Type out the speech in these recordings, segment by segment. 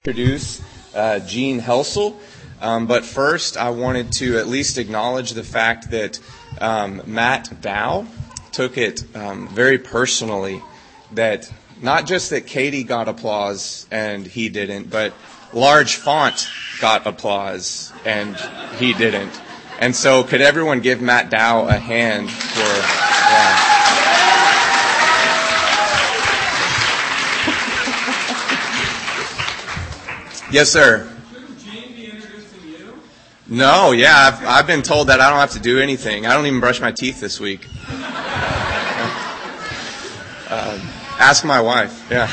Introduce Gene Helsel, but first I wanted to at least acknowledge the fact that Matt Dow took it very personally, that not just that Katie got applause and he didn't, but large font got applause and he didn't. And so could everyone give Matt Dow a hand for... Yes, sir. Shouldn't Gene be introducing you? No, yeah, I've been told that I don't have to do anything. I don't even brush my teeth this week. Ask my wife. Yeah.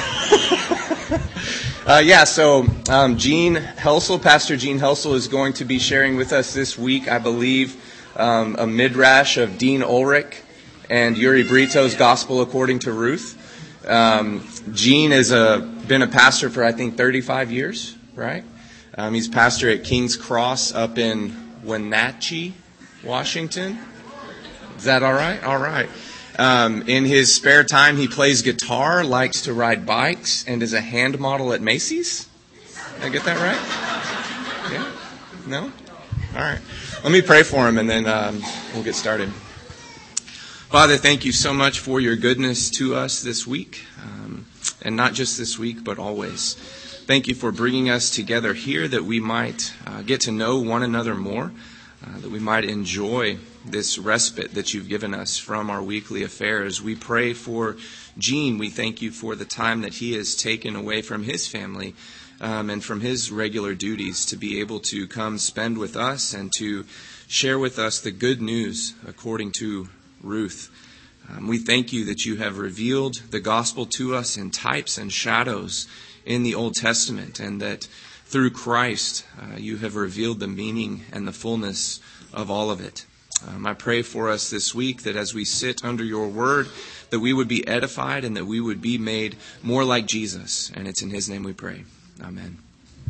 So Gene Helsel, Pastor Gene Helsel, is going to be sharing with us this week, I believe, a midrash of Dean Ulrich and Yuri Brito's Gospel According to Ruth. Gene has been a pastor for, I think, 35 years. Right? He's pastor at King's Cross up in Wenatchee, Washington. Is that all right? All right. In his spare time, he plays guitar, likes to ride bikes, and is a hand model at Macy's. Did I get that right? Yeah? No? All right. Let me pray for him, and then we'll get started. Father, thank you so much for your goodness to us this week, and not just this week, but always. Thank you for bringing us together here that we might get to know one another more, that we might enjoy this respite that you've given us from our weekly affairs. We pray for Gene. We thank you for the time that he has taken away from his family and from his regular duties to be able to come spend with us and to share with us the good news according to Ruth. We thank you that you have revealed the gospel to us in types and shadows in the Old Testament, and that through Christ you have revealed the meaning and the fullness of all of it. I pray for us this week that as we sit under your word, that we would be edified and that we would be made more like Jesus. And it's in his name we pray. Amen.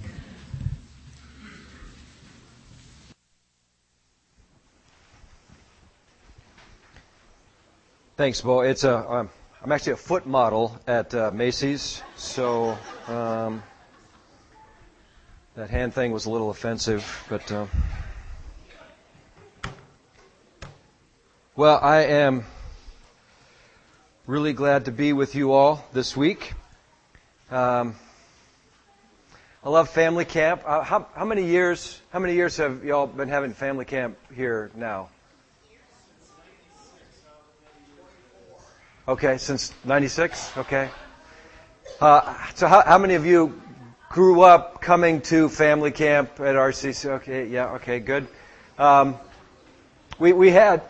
Thanks, Bo. I'm actually a foot model at Macy's, so that hand thing was a little offensive, but well, I am really glad to be with you all this week. I love family camp. How many years have y'all been having family camp here now? Okay, since 96? Okay. So how many of you grew up coming to family camp at RCC? Okay, yeah, okay, good. We had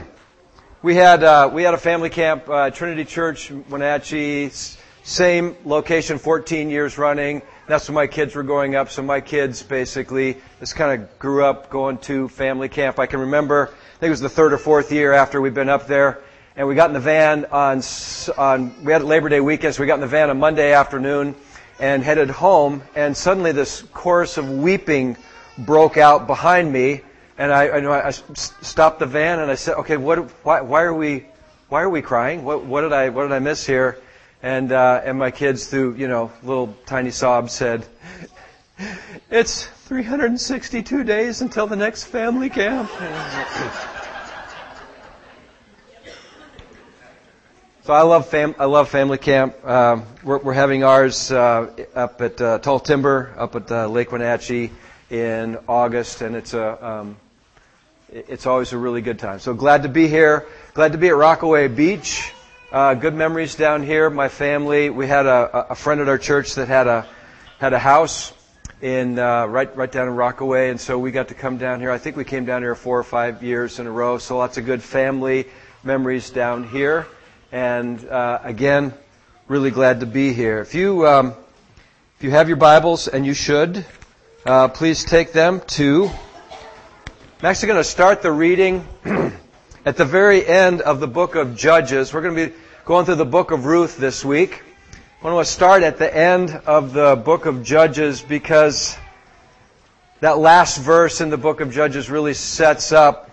a family camp, Trinity Church, Wenatchee, same location, 14 years running. That's when my kids were growing up. So my kids basically just kind of grew up going to family camp. I can remember, I think it was the third or fourth year after we'd been up there. And we got in the van we had Labor Day weekend, so we got in the van on Monday afternoon and headed home. And suddenly this chorus of weeping broke out behind me. And I stopped the van and I said, "Okay, why are we crying? What did I miss here?" And my kids, through little tiny sobs, said, "It's 362 days until the next family camp." So I love family camp. We're having ours up at Tall Timber, up at Lake Wenatchee in August, and it's always a really good time. So glad to be here. Glad to be at Rockaway Beach. Good memories down here. My family, we had a friend at our church that had a house in right down in Rockaway, and so we got to come down here. I think we came down here 4 or 5 years in a row. So lots of good family memories down here. And again, really glad to be here. If you have your Bibles, and you should, please take them to. I'm actually going to start the reading at the very end of the book of Judges. We're going to be going through the book of Ruth this week. I want to start at the end of the book of Judges because that last verse in the book of Judges really sets up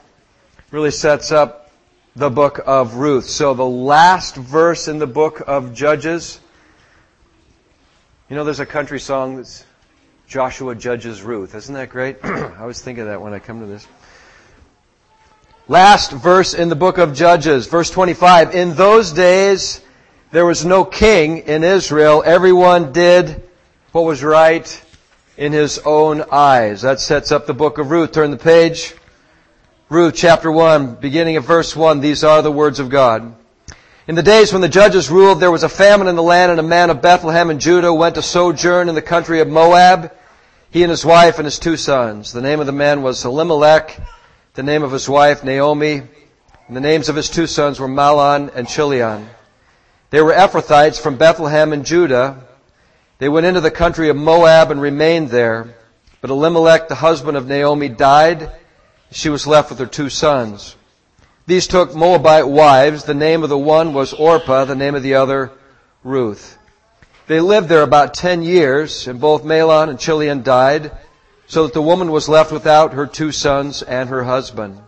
the book of Ruth. So the last verse in the book of Judges, there's a country song that's Joshua judges Ruth. Isn't that great? I always think of that when I come to this. Last verse in the book of Judges, verse 25. In those days, there was no king in Israel. Everyone did what was right in his own eyes. That sets up the book of Ruth. Turn the page. Ruth chapter 1, beginning of verse 1. These are the words of God. In the days when the judges ruled, there was a famine in the land, and a man of Bethlehem in Judah went to sojourn in the country of Moab, he and his wife and his 2 sons. The name of the man was Elimelech, the name of his wife Naomi, and the names of his 2 sons were Mahlon and Chilion. They were Ephrathites from Bethlehem in Judah. They went into the country of Moab and remained there. But Elimelech, the husband of Naomi, died. She was left with her 2 sons. These took Moabite wives. The name of the one was Orpah, the name of the other Ruth. They lived there about 10 years, and both Mahlon and Chilion died, so that the woman was left without her 2 sons and her husband.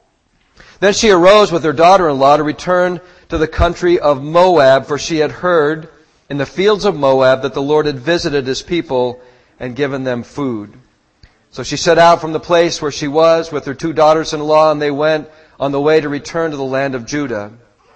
Then she arose with her daughter-in-law to return to the country of Moab, for she had heard in the fields of Moab that the Lord had visited His people and given them food. So she set out from the place where she was with her 2 daughters-in-law, and they went on the way to return to the land of Judah.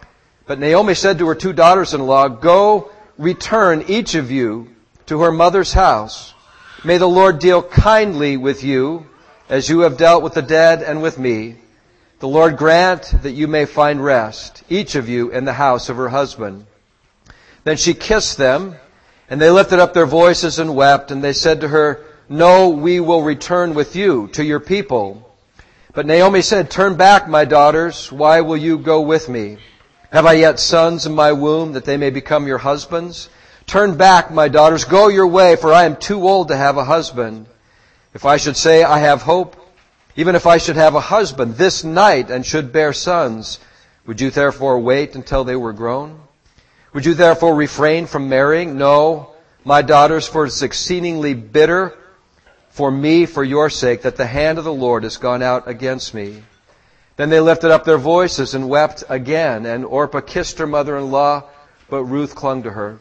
But Naomi said to her 2 daughters-in-law, Go, return each of you to her mother's house. May the Lord deal kindly with you, as you have dealt with the dead and with me. The Lord grant that you may find rest, each of you in the house of her husband. Then she kissed them, and they lifted up their voices and wept, and they said to her, No, we will return with you to your people. But Naomi said, Turn back, my daughters. Why will you go with me? Have I yet sons in my womb, that they may become your husbands? Turn back, my daughters. Go your way, for I am too old to have a husband. If I should say, I have hope, even if I should have a husband this night and should bear sons, would you therefore wait until they were grown? Would you therefore refrain from marrying? No, my daughters, for it is exceedingly bitter for me, for your sake, that the hand of the Lord has gone out against me. Then they lifted up their voices and wept again, and Orpah kissed her mother-in-law, but Ruth clung to her.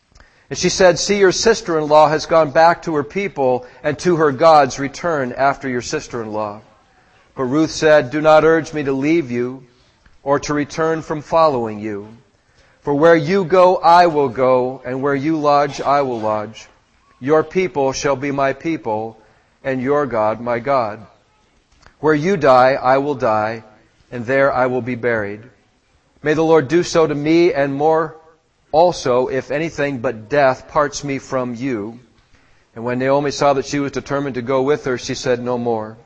And she said, See, your sister-in-law has gone back to her people, and to her gods return after your sister-in-law. But Ruth said, Do not urge me to leave you, or to return from following you. For where you go, I will go, and where you lodge, I will lodge. Your people shall be my people, and your God my God. Where you die, I will die, and there I will be buried. May the Lord do so to me, and more also, if anything but death parts me from you. And when Naomi saw that she was determined to go with her, she said no more.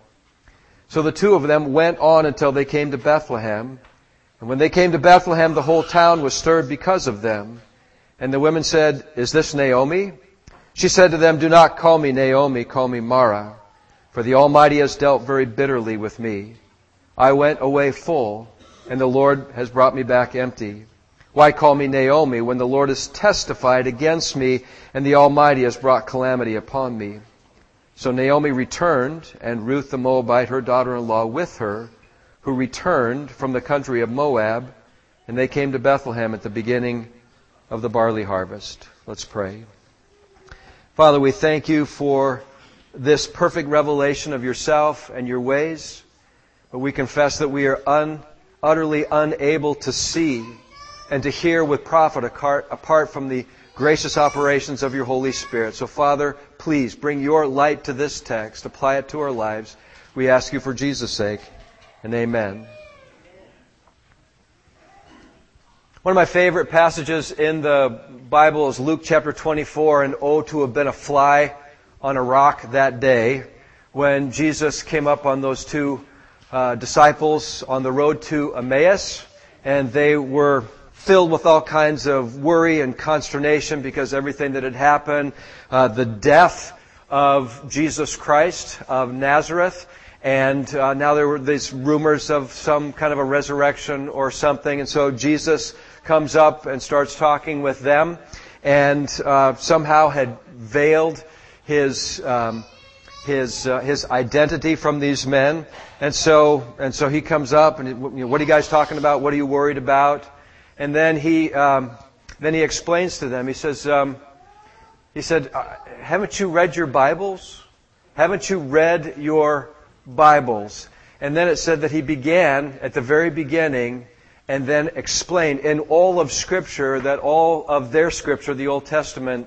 So the 2 of them went on until they came to Bethlehem. And when they came to Bethlehem, the whole town was stirred because of them. And the women said, Is this Naomi? She said to them, Do not call me Naomi, call me Mara, for the Almighty has dealt very bitterly with me. I went away full, and the Lord has brought me back empty. Why call me Naomi when the Lord has testified against me, and the Almighty has brought calamity upon me? So Naomi returned, and Ruth the Moabite, her daughter-in-law, with her, who returned from the country of Moab, and they came to Bethlehem at the beginning of the barley harvest. Let's pray. Father, we thank you for this perfect revelation of yourself and your ways, but we confess that we are utterly unable to see and to hear with profit apart from the gracious operations of your Holy Spirit. So, Father, please bring your light to this text, apply it to our lives. We ask you for Jesus' sake, and amen. One of my favorite passages in the Bible is Luke chapter 24, and oh, to have been a fly on a rock that day when Jesus came up on those 2 disciples on the road to Emmaus, and they were filled with all kinds of worry and consternation because everything that had happened, the death of Jesus Christ of Nazareth, and now there were these rumors of some kind of a resurrection or something, and so Jesus comes up and starts talking with them, and somehow had veiled his identity from these men, and so he comes up and what are you guys talking about? What are you worried about? And then he explains to them. He says, He said, haven't you read your Bibles? Haven't you read your Bibles? And then it said that he began at the very beginning and then explained in all of Scripture that all of their Scripture, the Old Testament,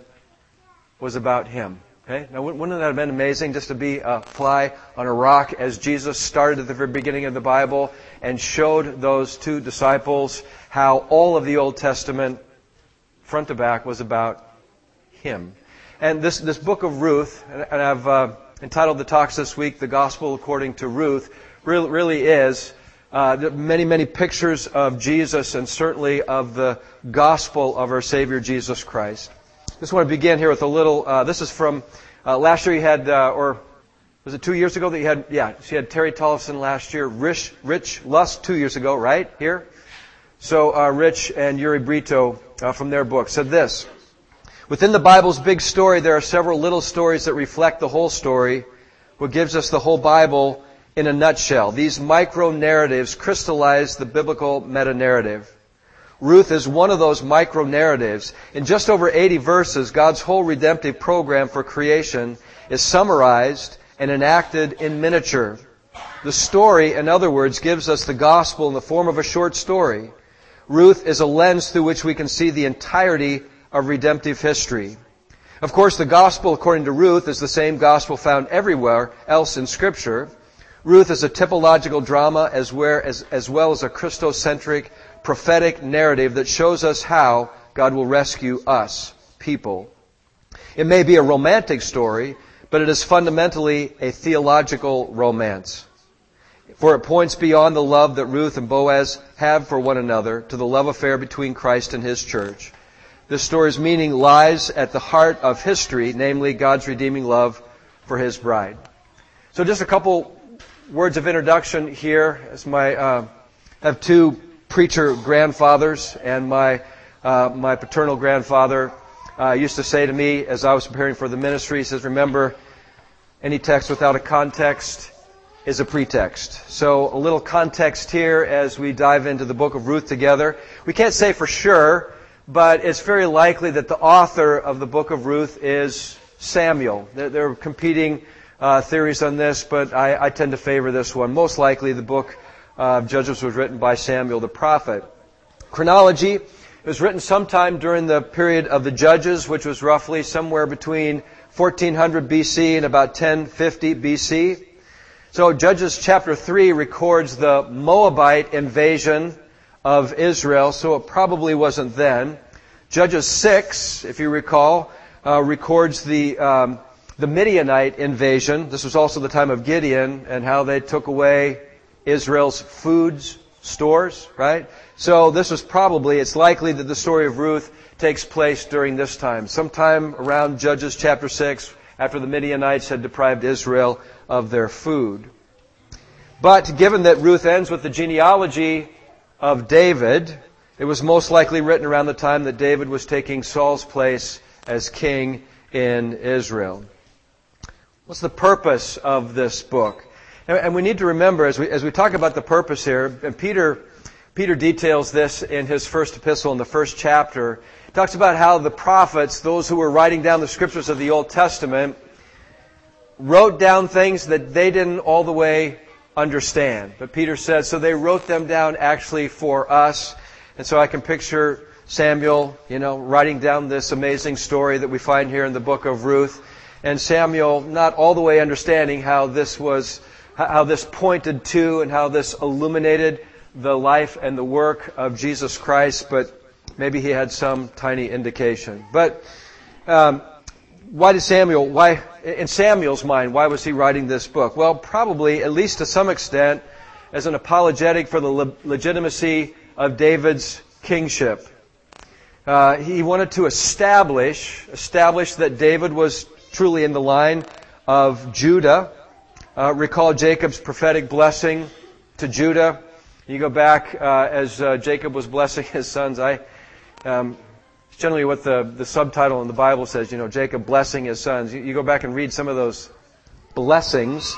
was about him. Okay? Now, wouldn't that have been amazing just to be a fly on a rock as Jesus started at the very beginning of the Bible and showed those two disciples how all of the Old Testament, front to back, was about him. And this book of Ruth, and I've entitled the talks this week, The Gospel According to Ruth, really is many pictures of Jesus and certainly of the gospel of our Savior Jesus Christ. Just want to begin here with a little, this is from last year you had, or was it 2 years ago that you had, she had Terry Tollefson last year, Rich Lust 2 years ago, right, here? So Rich and Yuri Brito from their book said this: within the Bible's big story, there are several little stories that reflect the whole story, what gives us the whole Bible in a nutshell. These micro-narratives crystallize the biblical meta-narrative. Ruth is one of those micro-narratives. In just over 80 verses, God's whole redemptive program for creation is summarized and enacted in miniature. The story, in other words, gives us the gospel in the form of a short story. Ruth is a lens through which we can see the entirety of redemptive history. Of course, the gospel according to Ruth is the same gospel found everywhere else in Scripture. Ruth is a typological drama as well as a Christocentric prophetic narrative that shows us how God will rescue us, people. It may be a romantic story, but it is fundamentally a theological romance. For it points beyond the love that Ruth and Boaz have for one another to the love affair between Christ and His church. This story's meaning lies at the heart of history, namely God's redeeming love for His bride. So just a couple words of introduction here. As I have two preacher grandfathers, and my paternal grandfather used to say to me as I was preparing for the ministry, he says, remember, any text without a context is a pretext. So a little context here as we dive into the book of Ruth together. We can't say for sure, but it's very likely that the author of the book of Ruth is Samuel. There are competing theories on this, but I tend to favor this one. Most likely the book of Judges was written by Samuel the prophet. Chronology, it was written sometime during the period of the Judges, which was roughly somewhere between 1400 BC and about 1050 BC. So Judges chapter 3 records the Moabite invasion of Israel, so it probably wasn't then. Judges 6, if you recall, records the Midianite invasion. This was also the time of Gideon and how they took away Israel's food stores, right? So this was probably, it's likely that the story of Ruth takes place during this time, sometime around Judges chapter 6, after the Midianites had deprived Israel of their food. But given that Ruth ends with the genealogy of David, it was most likely written around the time that David was taking Saul's place as king in Israel. What's the purpose of this book? And we need to remember, as we talk about the purpose here, and Peter details this in his first epistle in the first chapter. He talks about how the prophets, those who were writing down the scriptures of the Old Testament, wrote down things that they didn't all the way understand. But Peter said, so they wrote them down actually for us. And so I can picture Samuel, writing down this amazing story that we find here in the book of Ruth. And Samuel not all the way understanding how this pointed to and how this illuminated the life and the work of Jesus Christ, but maybe he had some tiny indication. But in Samuel's mind, why was he writing this book? Well, probably, at least to some extent, as an apologetic for the legitimacy of David's kingship. He wanted to establish that David was truly in the line of Judah. Recall Jacob's prophetic blessing to Judah. You go back as Jacob was blessing his sons. It's generally what the subtitle in the Bible says. Jacob blessing his sons. You go back and read some of those blessings,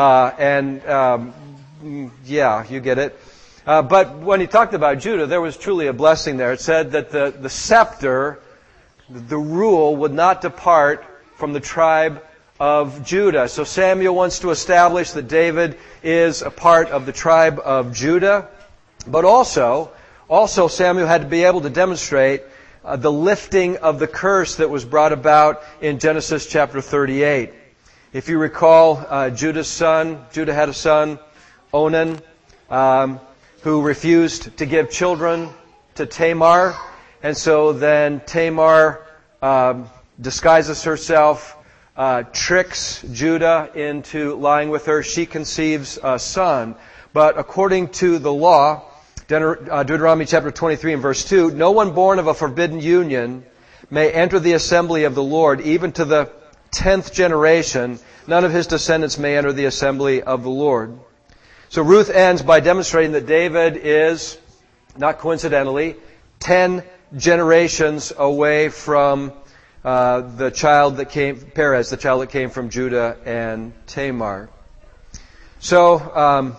you get it. But when he talked about Judah, there was truly a blessing there. It said that the scepter the rule would not depart from the tribe of Judah. So Samuel wants to establish that David is a part of the tribe of Judah. But also Samuel had to be able to demonstrate the lifting of the curse that was brought about in Genesis chapter 38. If you recall, Judah had a son, Onan, who refused to give children to Tamar. And so then Tamar disguises herself, tricks Judah into lying with her. She conceives a son. But according to the law, Deuteronomy chapter 23 and verse 2, no one born of a forbidden union may enter the assembly of the Lord, even to the 10th generation. None of his descendants may enter the assembly of the Lord. So Ruth ends by demonstrating that David is, not coincidentally, 10 generations away from the child that came, Perez, the child that came from Judah and Tamar. So,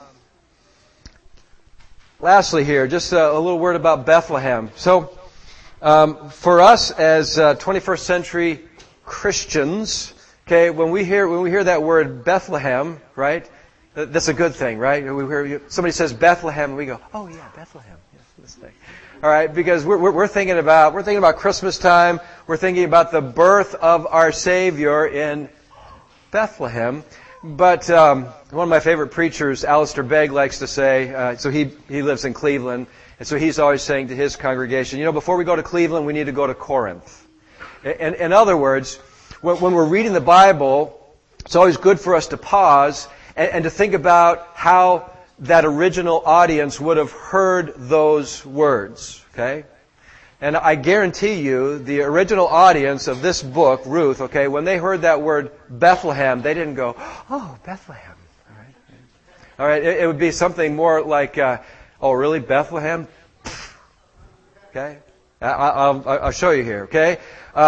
lastly here, just a little word about Bethlehem. So, for us as 21st century Christians, okay, when we hear that word Bethlehem, right, that's a good thing, right? We hear somebody says Bethlehem, and we go, oh yeah, Bethlehem, yes, this thing. All right, because we're thinking about Christmas time. We're thinking about the birth of our Savior in Bethlehem. But one of my favorite preachers, Alistair Begg, likes to say, so he lives in Cleveland, and so he's always saying to his congregation, before we go to Cleveland, we need to go to Corinth. In other words, when we're reading the Bible, it's always good for us to pause and to think about how that original audience would have heard those words. Okay? And I guarantee you, the original audience of this book, Ruth, okay, when they heard that word Bethlehem, they didn't go, oh, Bethlehem. All right? It would be something more like, oh, really, Bethlehem? Okay? I'll show you here, okay?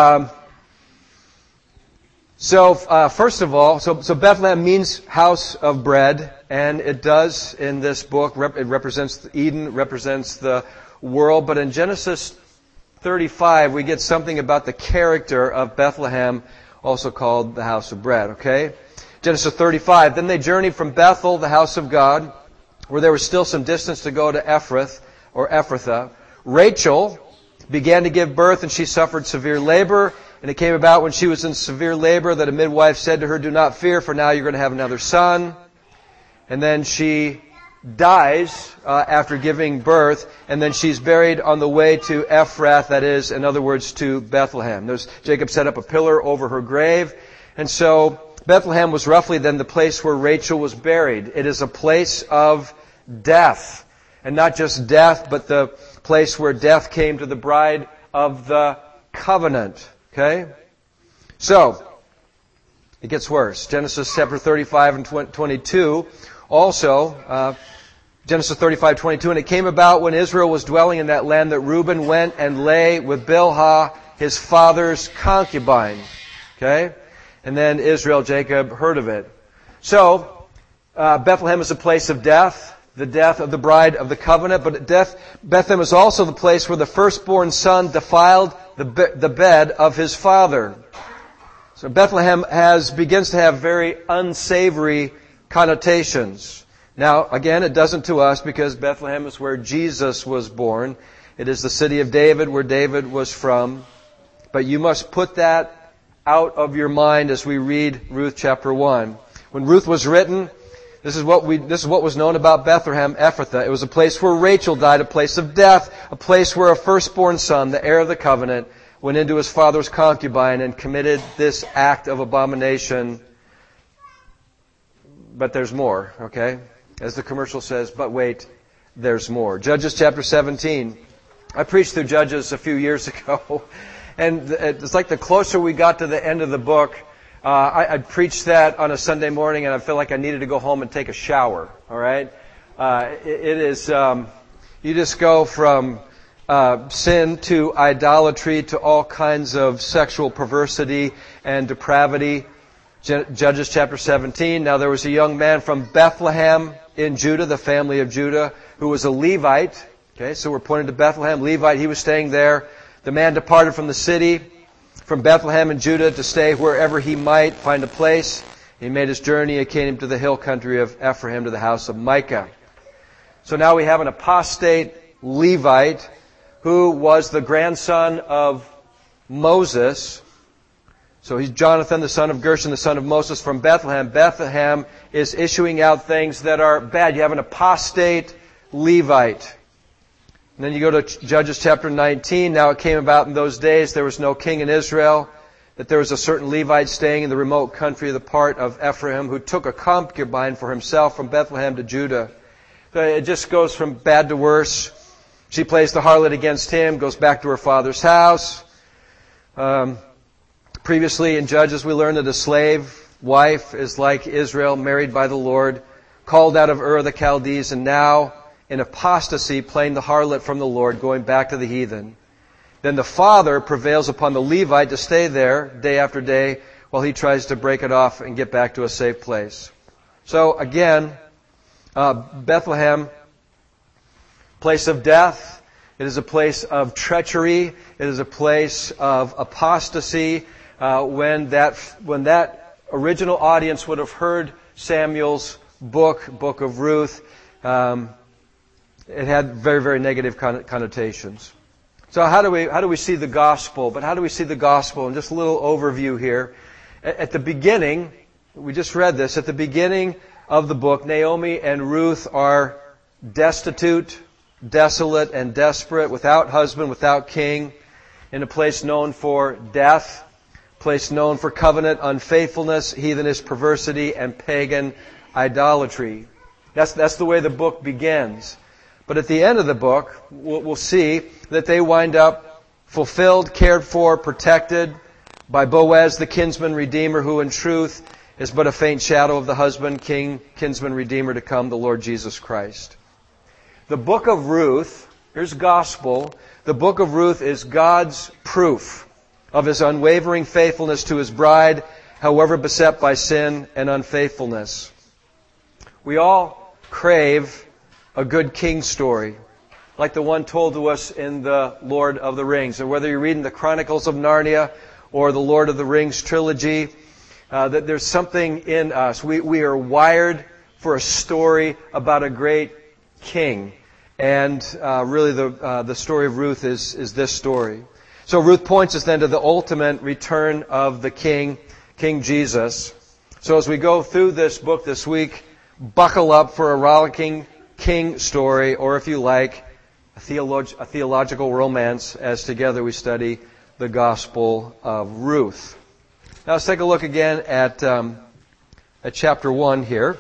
So, first of all, so Bethlehem means house of bread, and it does in this book. It represents Eden, represents the world. But in Genesis 35, we get something about the character of Bethlehem, also called the house of bread, okay? Genesis 35, then they journeyed from Bethel, the house of God, where there was still some distance to go to Ephrathah. Rachel began to give birth, and she suffered severe labor. And it came about when she was in severe labor that a midwife said to her, do not fear, for now you're going to have another son. And then she dies after giving birth, and then she's buried on the way to Ephrath, that is, in other words, to Bethlehem. Jacob set up a pillar over her grave. And so Bethlehem was roughly then the place where Rachel was buried. It is a place of death. And not just death, but the place where death came to the bride of the covenant. Okay? So, it gets worse. Genesis chapter 35 and 22. Also, Genesis 35:22. And it came about when Israel was dwelling in that land that Reuben went and lay with Bilhah, his father's concubine. Okay? And then Israel, Jacob, heard of it. So, Bethlehem is a place of death. The death of the bride of the covenant. But Bethlehem is also the place where the firstborn son defiled the bed of his father. So Bethlehem begins to have very unsavory connotations. Now, again, it doesn't to us because Bethlehem is where Jesus was born. It is the city of David where David was from. But you must put that out of your mind as we read Ruth chapter 1. When Ruth was written, this is what was known about Bethlehem, Ephrathah. It was a place where Rachel died, a place of death, a place where a firstborn son, the heir of the covenant, went into his father's concubine and committed this act of abomination. But there's more, okay? As the commercial says, but wait, there's more. Judges chapter 17. I preached through Judges a few years ago, and it's like the closer we got to the end of the book, I preached that on a Sunday morning, and I feel like I needed to go home and take a shower. All right, it is. You just go from sin to idolatry to all kinds of sexual perversity and depravity. Judges chapter 17. Now there was a young man from Bethlehem in Judah, the family of Judah, who was a Levite. Okay, so we're pointing to Bethlehem. Levite, he was staying there. The man departed from the city from Bethlehem in Judah to stay wherever he might find a place. He made his journey and came to the hill country of Ephraim, to the house of Micah. So now we have an apostate Levite who was the grandson of Moses. So he's Jonathan, the son of Gershon, the son of Moses, from Bethlehem. Bethlehem is issuing out things that are bad. You have an apostate Levite. And then you go to Judges chapter 19. Now it came about in those days there was no king in Israel, that there was a certain Levite staying in the remote country of the part of Ephraim who took a concubine for himself from Bethlehem to Judah. So it just goes from bad to worse. She plays the harlot against him, goes back to her father's house. Previously in Judges we learned that a slave wife is like Israel, married by the Lord, called out of Ur of the Chaldees, and now in apostasy, playing the harlot from the Lord, going back to the heathen. Then the father prevails upon the Levite to stay there day after day while he tries to break it off and get back to a safe place. So again, Bethlehem, place of death. It is a place of treachery. It is a place of apostasy. When that original audience would have heard Samuel's book of Ruth, it had very, very negative connotations. So how do we see the gospel? But how do we see the gospel? And just a little overview here. At the beginning, we just read this, at the beginning of the book, Naomi and Ruth are destitute, desolate, and desperate, without husband, without king, in a place known for death, a place known for covenant unfaithfulness, heathenish perversity, and pagan idolatry. That's the way the book begins. But at the end of the book, we'll see that they wind up fulfilled, cared for, protected by Boaz, the kinsman redeemer, who in truth is but a faint shadow of the husband, king, kinsman redeemer to come, the Lord Jesus Christ. The book of Ruth, here's gospel, the book of Ruth is God's proof of His unwavering faithfulness to His bride, however beset by sin and unfaithfulness. We all crave a good king story, like the one told to us in the Lord of the Rings. And whether you're reading the Chronicles of Narnia or the Lord of the Rings trilogy, that there's something in us. We are wired for a story about a great king. And really the story of Ruth is this story. So Ruth points us then to the ultimate return of the King, King Jesus. So as we go through this book this week, buckle up for a rollicking king story, or if you like, a theological romance, as together we study the Gospel of Ruth. Now let's take a look again at chapter 1 here.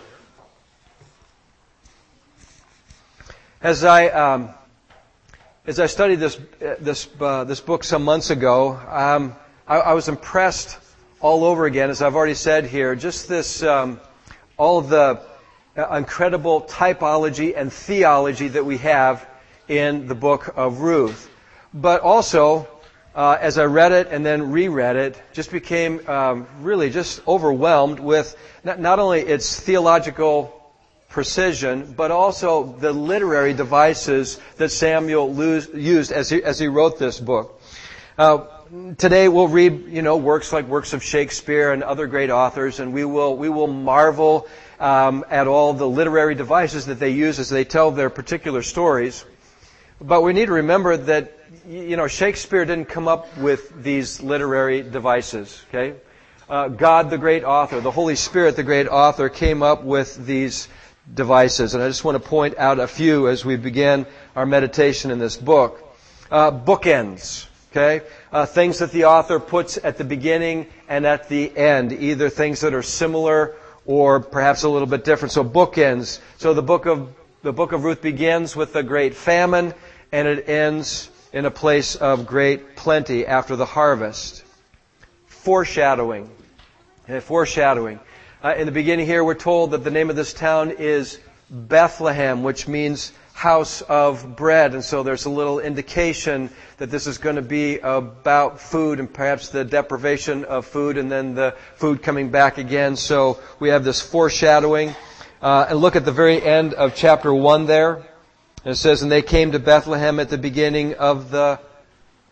As I studied this book some months ago, I was impressed all over again, as I've already said here, just this all of the incredible typology and theology that we have in the book of Ruth. But also, as I read it and then reread it, just became really just overwhelmed with not only its theological precision, but also the literary devices that Samuel used as he wrote this book. Today we'll read, works of Shakespeare and other great authors, and we will marvel at all the literary devices that they use as they tell their particular stories. But we need to remember that, Shakespeare didn't come up with these literary devices, okay? God, the great author, the Holy Spirit, the great author, came up with these devices. And I just want to point out a few as we begin our meditation in this book. Bookends, okay? Things that the author puts at the beginning and at the end, either things that are similar or perhaps a little bit different. So bookends. So the book of Ruth begins with a great famine, and it ends in a place of great plenty after the harvest. Foreshadowing. Foreshadowing. In the beginning here, we're told that the name of this town is Bethlehem, which means house of bread. And so there's a little indication that this is going to be about food and perhaps the deprivation of food and then the food coming back again. So we have this foreshadowing. And look at the very end of chapter 1 there. And it says, and they came to Bethlehem at the beginning of the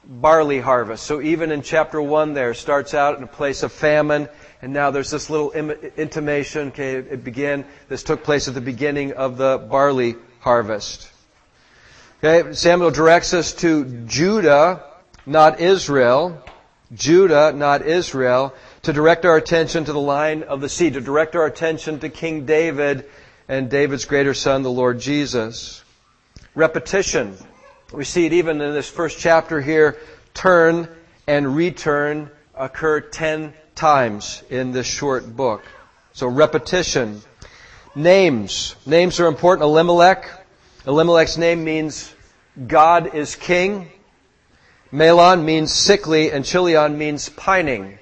barley harvest. So even in chapter 1 there, starts out in a place of famine, and now there's this little intimation. Okay, this took place at the beginning of the barley harvest. Okay, Samuel directs us to Judah, not Israel. Judah, not Israel, to direct our attention to the line of the seed, to direct our attention to King David and David's greater son, the Lord Jesus. Repetition. We see it even in this first chapter here. Turn and return occur 10 times in this short book. So repetition. Names. Names are important. Elimelech. Elimelech's name means God is king. Mahlon means sickly, and Chilion means pining.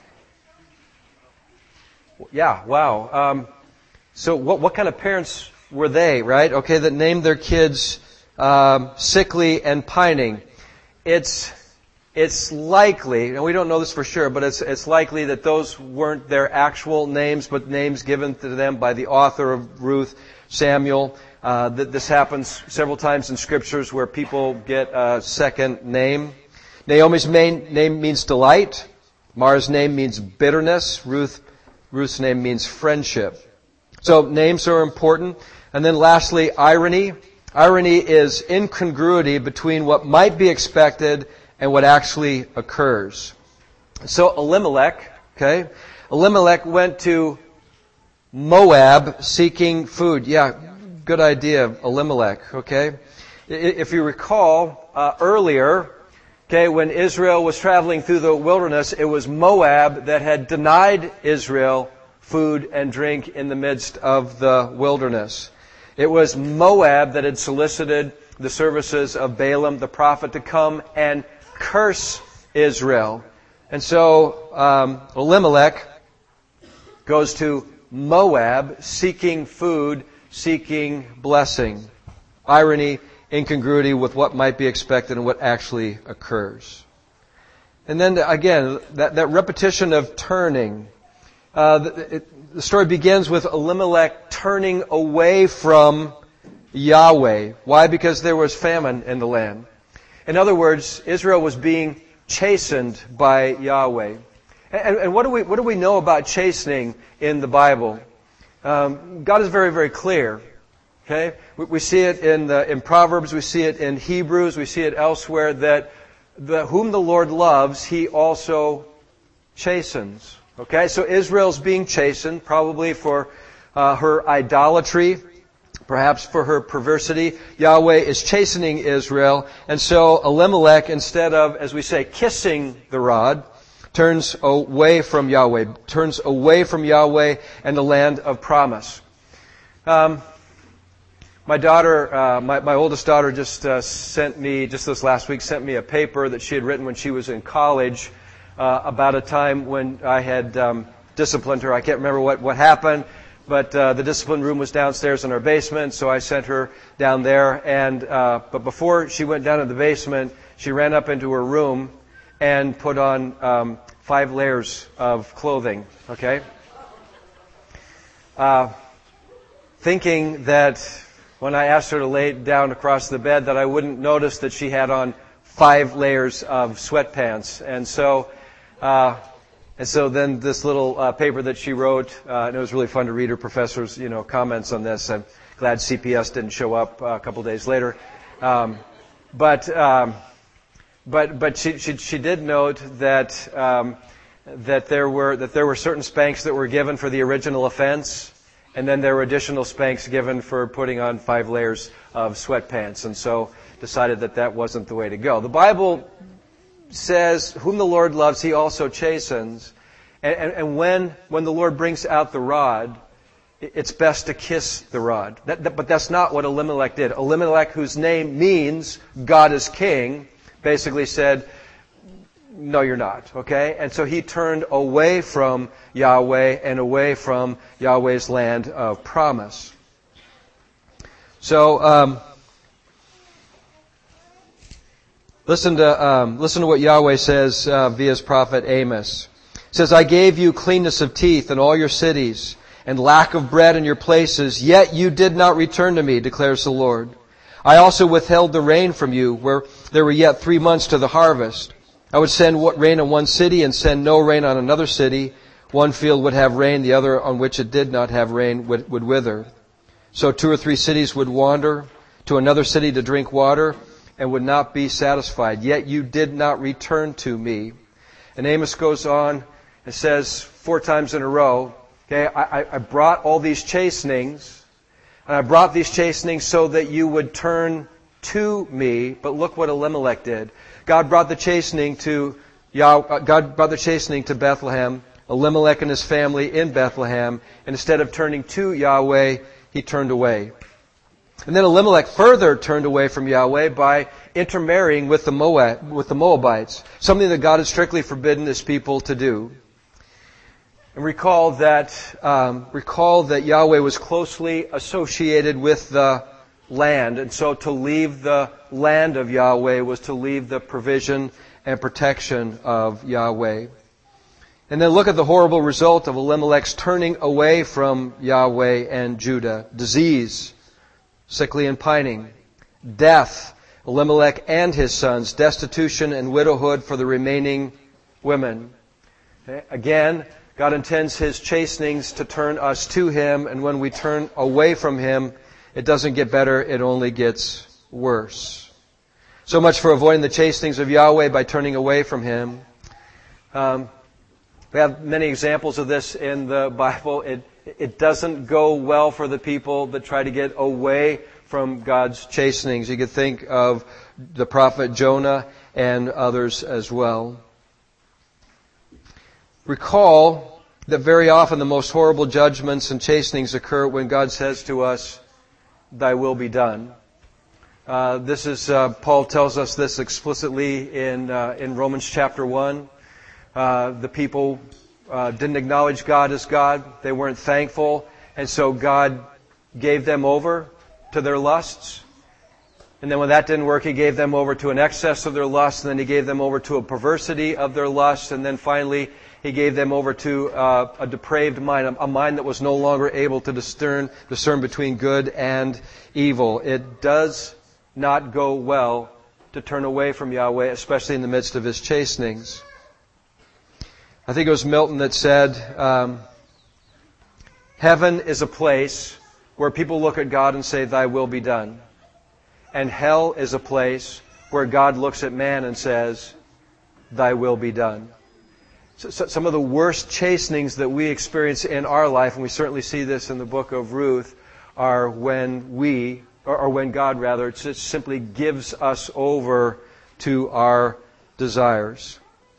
Yeah, wow. So what kind of parents were they, right? Okay, that named their kids sickly and pining. It's likely, and we don't know this for sure, but it's likely that those weren't their actual names, but names given to them by the author of Ruth, Samuel. This happens several times in scriptures where people get a second name. Naomi's main name means delight. Mara's name means bitterness. Ruth's name means friendship. So names are important. And then lastly, irony. Irony is incongruity between what might be expected and what actually occurs. So Elimelech went to Moab seeking food. Yeah, good idea, Elimelech, okay? If you recall, earlier, okay, when Israel was traveling through the wilderness, it was Moab that had denied Israel food and drink in the midst of the wilderness. It was Moab that had solicited the services of Balaam, the prophet, to come and curse Israel. And so Elimelech goes to Moab seeking food, seeking blessing. Irony, incongruity with what might be expected and what actually occurs. And then again, that repetition of turning. The story begins with Elimelech turning away from Yahweh. Why? Because there was famine in the land. In other words, Israel was being chastened by Yahweh. And what do we know about chastening in the Bible? God is very, very clear. Okay, we see it in Proverbs, we see it in Hebrews, we see it elsewhere that whom the Lord loves, He also chastens. Okay, so Israel's being chastened, probably for her idolatry, perhaps for her perversity. Yahweh is chastening Israel, and so Elimelech, instead of, as we say, kissing the rod, turns away from Yahweh and the land of promise. My daughter, my oldest daughter, just this last week, sent me a paper that she had written when she was in college about a time when I had disciplined her. I can't remember what happened, but the discipline room was downstairs in our basement, so I sent her down there. But before she went down to the basement, she ran up into her room and put on 5 layers of clothing. Okay, thinking that when I asked her to lay down across the bed that I wouldn't notice that she had on 5 layers of sweatpants. And so then this little paper that she wrote, and it was really fun to read her professor's, comments on this. I'm glad CPS didn't show up a couple days later. But she did note that there were certain spanks that were given for the original offense. And then there were additional spanks given for putting on 5 layers of sweatpants. And so decided that wasn't the way to go. The Bible says, whom the Lord loves, He also chastens. And when the Lord brings out the rod, it's best to kiss the rod. But that's not what Elimelech did. Elimelech, whose name means God is king, basically said, no, you're not. Okay? And so he turned away from Yahweh and away from Yahweh's land of promise. So, listen to what Yahweh says via His prophet Amos. It says, I gave you cleanness of teeth in all your cities and lack of bread in your places, yet you did not return to me, declares the Lord. I also withheld the rain from you, where there were yet 3 months to the harvest. I would send rain on one city and send no rain on another city. One field would have rain, the other on which it did not have rain would wither. So 2 or 3 cities would wander to another city to drink water and would not be satisfied. Yet you did not return to me. And Amos goes on and says 4 times in a row, okay, I brought all these chastenings, and I brought these chastenings so that you would turn to me. But look what Elimelech did. God brought the chastening to Bethlehem. Elimelech and his family in Bethlehem, and instead of turning to Yahweh, he turned away. And then Elimelech further turned away from Yahweh by intermarrying with the Moabites, something that God had strictly forbidden his people to do. And recall that Yahweh was closely associated with the land, and so to leave the land of Yahweh was to leave the provision and protection of Yahweh. And then look at the horrible result of Elimelech's turning away from Yahweh and Judah. Disease, sickly and pining, death, Elimelech and his sons, destitution and widowhood for the remaining women. Okay? Again, God intends His chastenings to turn us to Him, and when we turn away from Him, it doesn't get better, it only gets worse. So much for avoiding the chastenings of Yahweh by turning away from Him. We have many examples of this in the Bible. It doesn't go well for the people that try to get away from God's chastenings. You could think of the prophet Jonah and others as well. Recall that very often the most horrible judgments and chastenings occur when God says to us, "Thy will be done." Paul tells us this explicitly in Romans chapter 1. The people didn't acknowledge God as God. They weren't thankful. And so God gave them over to their lusts. And then when that didn't work, He gave them over to an excess of their lusts. And then He gave them over to a perversity of their lusts. And then finally, He gave them over to a depraved mind, a mind that was no longer able to discern between good and evil. It does not go well to turn away from Yahweh, especially in the midst of His chastenings. I think it was Milton that said, heaven is a place where people look at God and say, "Thy will be done." And hell is a place where God looks at man and says, "Thy will be done." So some of the worst chastenings that we experience in our life, and we certainly see this in the book of Ruth, are when God just simply gives us over to our desires.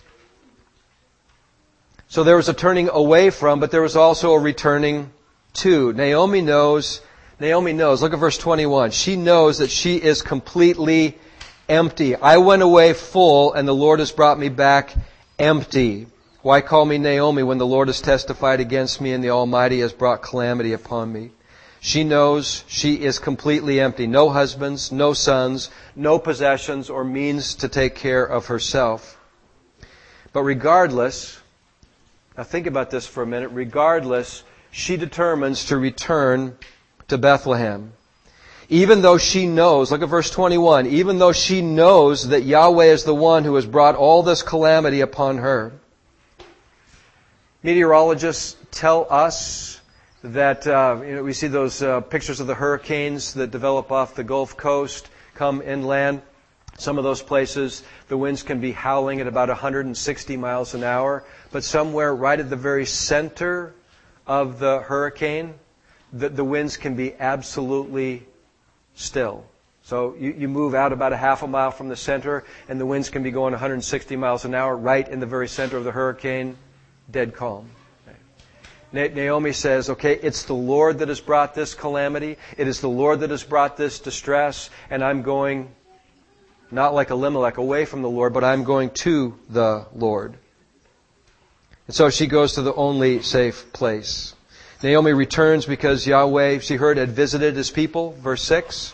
So there was a turning away from, but there was also a returning to. Naomi knows, look at verse 21. She knows that she is completely empty. I went away full, and the Lord has brought me back empty. Why call me Naomi when the Lord has testified against me and the Almighty has brought calamity upon me? She knows she is completely empty. No husbands, no sons, no possessions or means to take care of herself. But regardless, now think about this for a minute. Regardless, she determines to return to Bethlehem. Even though she knows, look at verse 21, even though she knows that Yahweh is the one who has brought all this calamity upon her. Meteorologists tell us that, we see those pictures of the hurricanes that develop off the Gulf Coast, come inland. Some of those places, the winds can be howling at about 160 miles an hour. But somewhere right at the very center of the hurricane, the winds can be absolutely still. So you move out about a half a mile from the center, and the winds can be going 160 miles an hour right in the very center of the hurricane, dead calm. Naomi says, okay, it's the Lord that has brought this calamity. It is the Lord that has brought this distress, and I'm going, not like Elimelech, away from the Lord, but I'm going to the Lord. And so she goes to the only safe place. Naomi returns because Yahweh, she heard, had visited His people. Verse 6.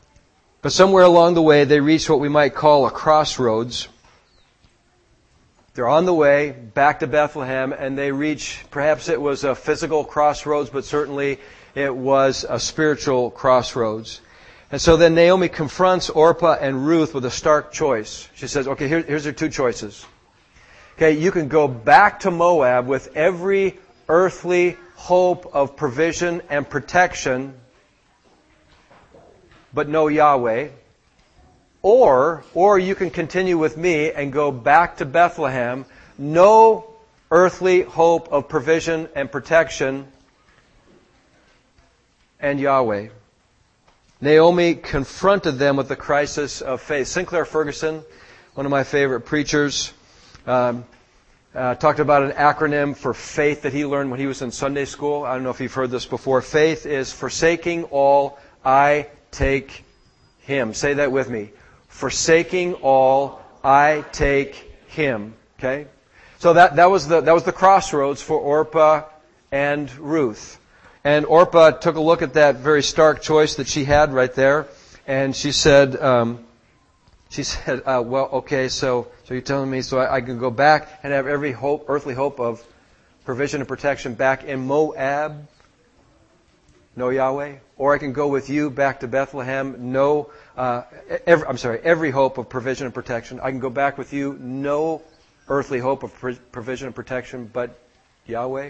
But somewhere along the way, they reached what we might call a crossroads. They're on the way back to Bethlehem, and they reach, perhaps it was a physical crossroads, but certainly it was a spiritual crossroads. And so then Naomi confronts Orpah and Ruth with a stark choice. She says, okay, here's your two choices. Okay, you can go back to Moab with every earthly hope of provision and protection, but no Yahweh. Or you can continue with me and go back to Bethlehem, no earthly hope of provision and protection, and Yahweh. Naomi confronted them with the crisis of faith. Sinclair Ferguson, one of my favorite preachers, talked about an acronym for faith that he learned when he was in Sunday school. I don't know if you've heard this before. Faith is forsaking all, I take Him. Say that with me. Forsaking all, I take Him. Okay? So that was the crossroads for Orpah and Ruth. And Orpah took a look at that very stark choice that she had right there, and she said, well, okay, so you're telling me so I can go back and have every earthly hope of provision and protection back in Moab, no Yahweh, or I can go with you back to Bethlehem, every hope of provision and protection. I can go back with you, no earthly hope of provision and protection, but Yahweh.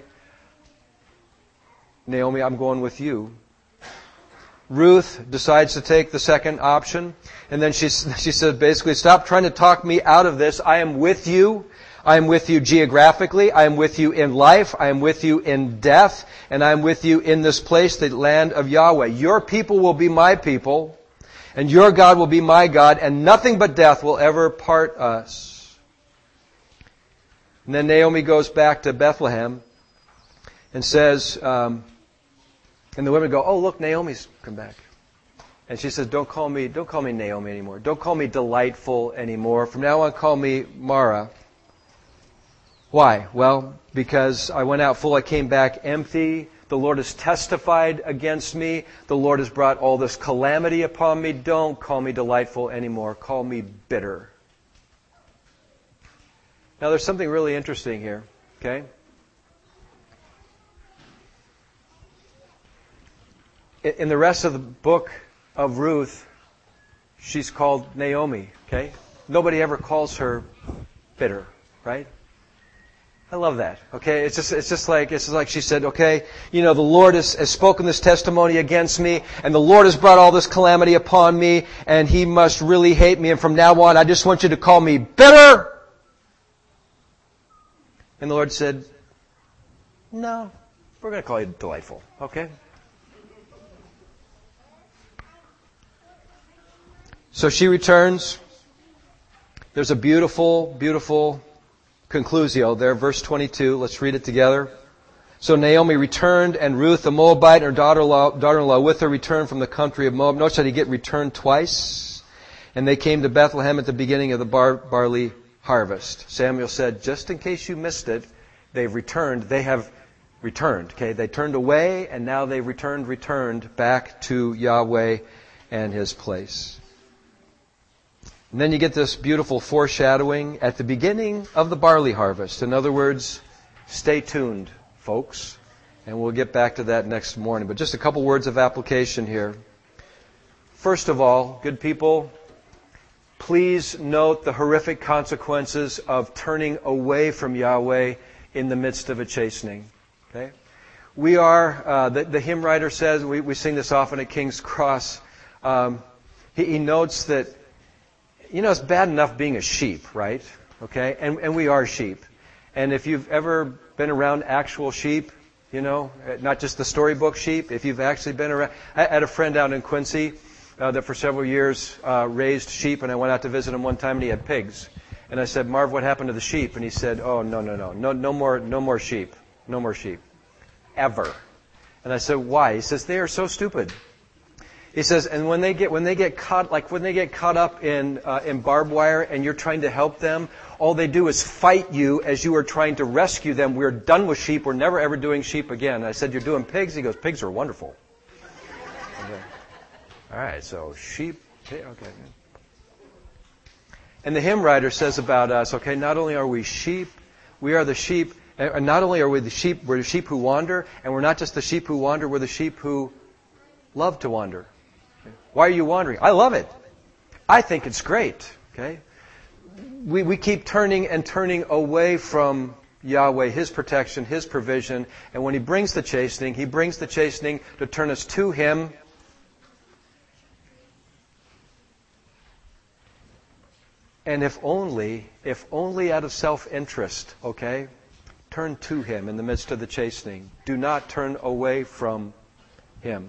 Naomi, I'm going with you. Ruth decides to take the second option, and then she says basically, stop trying to talk me out of this. I am with you. I am with you geographically. I am with you in life. I am with you in death. And I am with you in this place, the land of Yahweh. Your people will be my people, and your God will be my God, and nothing but death will ever part us. And then Naomi goes back to Bethlehem and says, and the women go, oh, look, Naomi's come back. And she says, don't call me Naomi anymore. Don't call me delightful anymore. From now on, call me Mara. Why? Well, because I went out full, I came back empty. The Lord has testified against me. The Lord has brought all this calamity upon me. Don't call me delightful anymore. Call me bitter. Now, there's something really interesting here, okay? In the rest of the book of Ruth, she's called Naomi, okay? Nobody ever calls her bitter, right? I love that, okay? It's just like she said, okay, the Lord has spoken this testimony against me, and the Lord has brought all this calamity upon me, and He must really hate me, and from now on, I just want you to call me bitter. And the Lord said, no, we're going to call you delightful, okay? So she returns. There's a beautiful, beautiful conclusio there, verse 22. Let's read it together. So Naomi returned, and Ruth the Moabite and her daughter-in-law with her returned from the country of Moab. Notice that he get returned twice. And they came to Bethlehem at the beginning of the barley harvest. Samuel said, just in case you missed it, they've returned. They have returned. Okay, they turned away, and now they've returned back to Yahweh and His place. And then you get this beautiful foreshadowing at the beginning of the barley harvest. In other words, stay tuned, folks. And we'll get back to that next morning. But just a couple words of application here. First of all, good people, please note the horrific consequences of turning away from Yahweh in the midst of a chastening. Okay? We are, the hymn writer says, we sing this often at King's Cross, he notes that it's bad enough being a sheep, right? Okay? And we are sheep. And if you've ever been around actual sheep, not just the storybook sheep, if you've actually been around... I had a friend out in Quincy that for several years raised sheep, and I went out to visit him one time, and he had pigs. And I said, Marv, what happened to the sheep? And he said, oh, no more sheep. No more sheep. Ever. And I said, why? He says, they are so stupid. He says, and when they get caught up in barbed wire and you're trying to help them, all they do is fight you as you are trying to rescue them. We're done with sheep. We're never ever doing sheep again. And I said, you're doing pigs? He goes, pigs are wonderful. Okay. All right, so sheep. Okay. And the hymn writer says about us, okay, not only are we sheep, we are the sheep, and not only are we the sheep, we're the sheep who wander, and we're not just the sheep who wander, we're the sheep who love to wander. Why are you wandering? I love it. I think it's great. Okay? We keep turning and turning away from Yahweh, His protection, His provision, and when He brings the chastening to turn us to Him. And if only out of self-interest, okay, turn to Him in the midst of the chastening. Do not turn away from Him.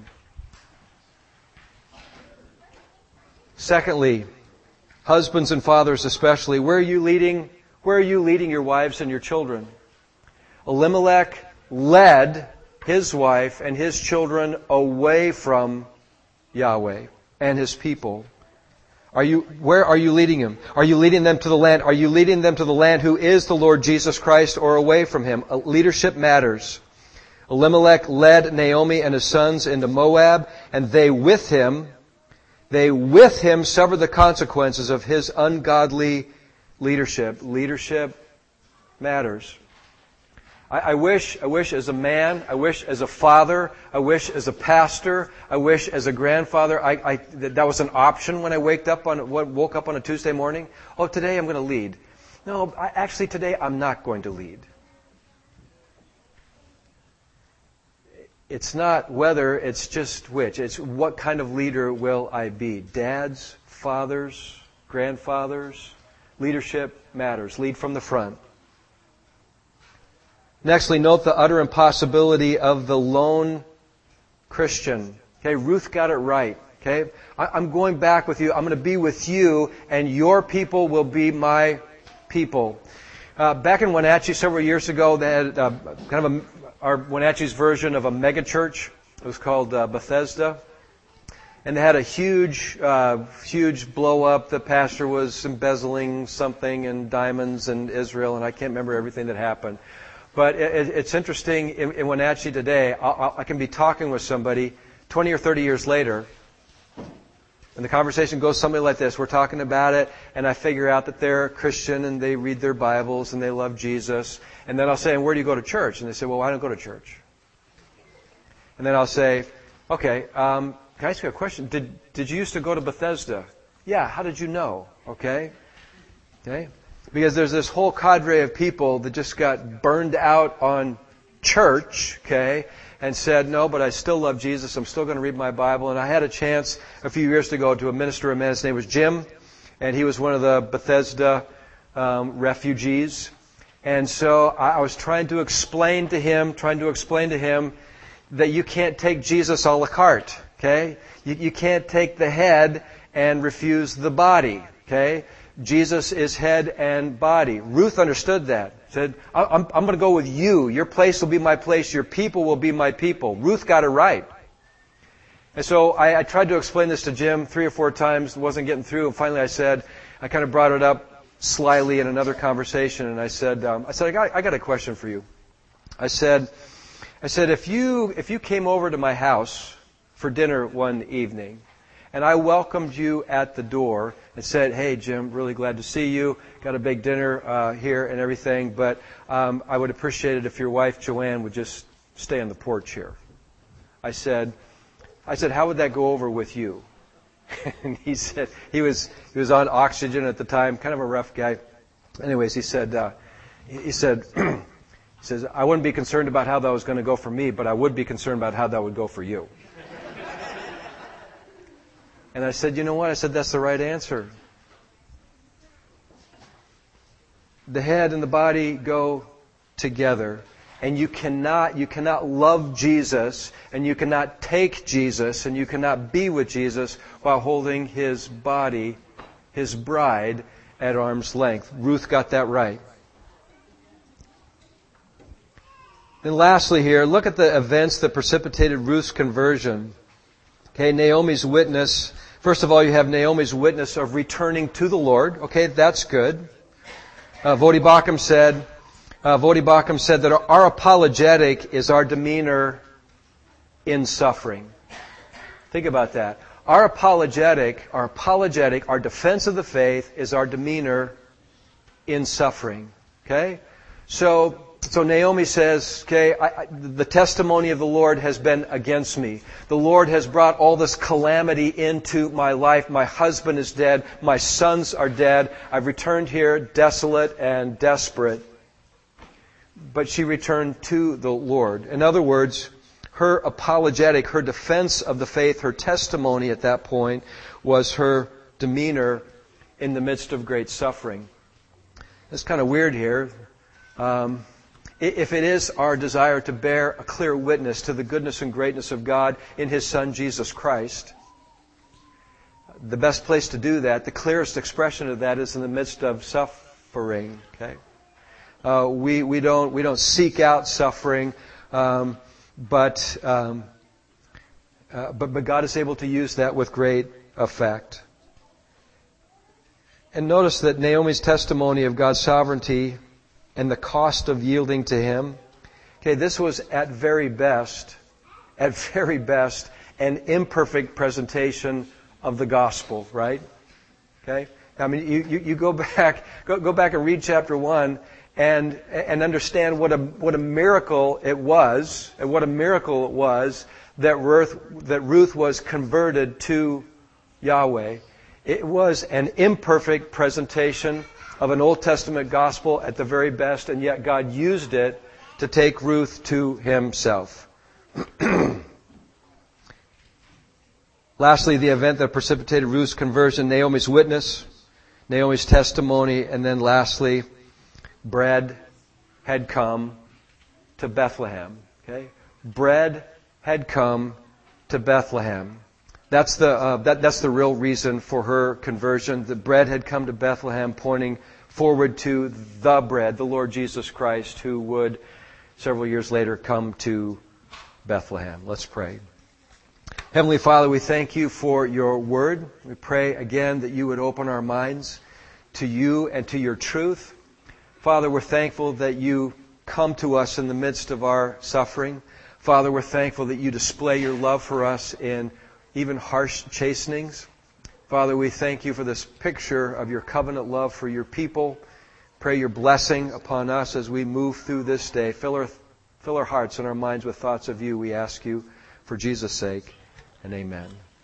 Secondly, husbands and fathers especially, where are you leading your wives and your children? Elimelech led his wife and his children away from Yahweh and His people. Where are you leading them? Are you leading them to the land? Are you leading them to the land who is the Lord Jesus Christ, or away from Him? Leadership matters. Elimelech led Naomi and his sons into Moab, and they with him suffered the consequences of his ungodly leadership. Leadership matters. I wish as a man, I wish as a father, I wish as a pastor, I wish as a grandfather, that was an option when I woke up on a Tuesday morning. Oh, today I'm going to lead. No, actually today I'm not going to lead. It's not whether, it's just which. It's what kind of leader will I be? Dads, fathers, grandfathers. Leadership matters. Lead from the front. Nextly, note the utter impossibility of the lone Christian. Okay, Ruth got it right. Okay, I'm going back with you. I'm going to be with you, and your people will be my people. Back in Wenatchee several years ago, they had our Wenatchee's version of a mega church. It was called Bethesda. And they had a huge blow up. The pastor was embezzling something in diamonds in Israel, and I can't remember everything that happened. But it's interesting in Wenatchee today. I can be talking with somebody 20 or 30 years later, and the conversation goes something like this. We're talking about it, and I figure out that they're a Christian, and they read their Bibles, and they love Jesus. And then I'll say, and where do you go to church? And they say, well, I don't go to church. And then I'll say, okay, can I ask you a question? Did you used to go to Bethesda? Yeah, how did you know? Okay. Because there's this whole cadre of people that just got burned out on church, okay, and said, no, but I still love Jesus. I'm still going to read my Bible. And I had a chance a few years ago to minister a man. His name was Jim, and he was one of the Bethesda refugees. And so I was trying to explain to him that you can't take Jesus a la carte, okay? You can't take the head and refuse the body, okay? Jesus is head and body. Ruth understood that. Said, I'm going to go with you. Your place will be my place. Your people will be my people. Ruth got it right. And so I tried to explain this to Jim 3 or 4 times. Wasn't getting through. And finally I kind of brought it up slyly in another conversation. And I said, I got a question for you. I said, if you came over to my house for dinner one evening, and I welcomed you at the door and said, hey, Jim, really glad to see you. Got a big dinner here and everything, but I would appreciate it if your wife, Joanne, would just stay on the porch here. I said, how would that go over with you? And he said, he was on oxygen at the time, kind of a rough guy. Anyways, he says, I wouldn't be concerned about how that was going to go for me, but I would be concerned about how that would go for you. And I said, you know what? I said, that's the right answer. The head and the body go together. And you cannot love Jesus, and you cannot take Jesus, and you cannot be with Jesus while holding His body, His bride, at arm's length. Ruth got that right. Then lastly here, look at the events that precipitated Ruth's conversion. Okay, Naomi's witness. First of all, you have Naomi's witness of returning to the Lord. Okay, that's good. Vodi Bakum said that our apologetic is our demeanor in suffering. Think about that. our apologetic, our defense of the faith is our demeanor in suffering. Okay? So Naomi says, okay, the testimony of the Lord has been against me. The Lord has brought all this calamity into my life. My husband is dead. My sons are dead. I've returned here desolate and desperate. But she returned to the Lord. In other words, her apologetic, her defense of the faith, her testimony at that point was her demeanor in the midst of great suffering. It's kind of weird here. If it is our desire to bear a clear witness to the goodness and greatness of God in His Son, Jesus Christ, the best place to do that, the clearest expression of that is in the midst of suffering. Okay? We don't seek out suffering, but God is able to use that with great effect. And notice that Naomi's testimony of God's sovereignty and the cost of yielding to Him, okay, this was at very best, an imperfect presentation of the gospel, right? Okay? I mean, you go back and read chapter 1 and understand what a miracle it was, that Ruth was converted to Yahweh. It was an imperfect presentation of an Old Testament gospel at the very best, and yet God used it to take Ruth to Himself. Lastly, the event that precipitated Ruth's conversion, Naomi's witness, Naomi's testimony, and then lastly, bread had come to Bethlehem. Okay? Bread had come to Bethlehem. That's the real reason for her conversion. The bread had come to Bethlehem, pointing forward to the bread, the Lord Jesus Christ, who would several years later come to Bethlehem. Let's pray. Heavenly Father, we thank You for Your word. We pray again that You would open our minds to You and to Your truth. Father, we're thankful that You come to us in the midst of our suffering. Father, we're thankful that You display Your love for us in even harsh chastenings. Father, we thank You for this picture of Your covenant love for Your people. Pray Your blessing upon us as we move through this day. Fill our hearts and our minds with thoughts of You, we ask You, for Jesus' sake, and amen.